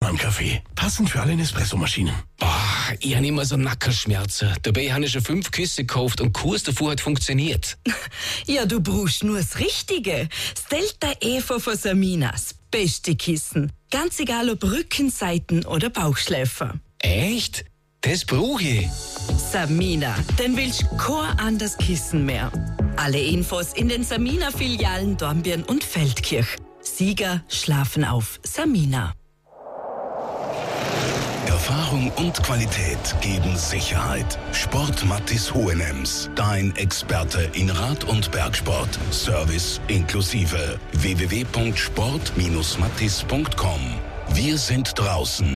beim Kaffee. Passend für alle Nespresso-Maschinen. Boah, ich habe immer so Nackenschmerzen. Dabei habe ich schon 5 Küsse gekauft und Kurs davor hat funktioniert. Ja, du brauchst nur das Richtige. Das Delta Evo von Saminas. Beste Kissen. Ganz egal ob Rücken, Seiten oder Bauchschläfer. Echt? Das brauche ich. Samina, dann willst du kein anderes Kissen mehr. Alle Infos in den Samina-Filialen Dornbirn und Feldkirch. Sieger schlafen auf Samina. Erfahrung und Qualität geben Sicherheit. Sport Mattis Hohenems, dein Experte in Rad- und Bergsport. Service inklusive. www.sport-mattis.com. Wir sind draußen.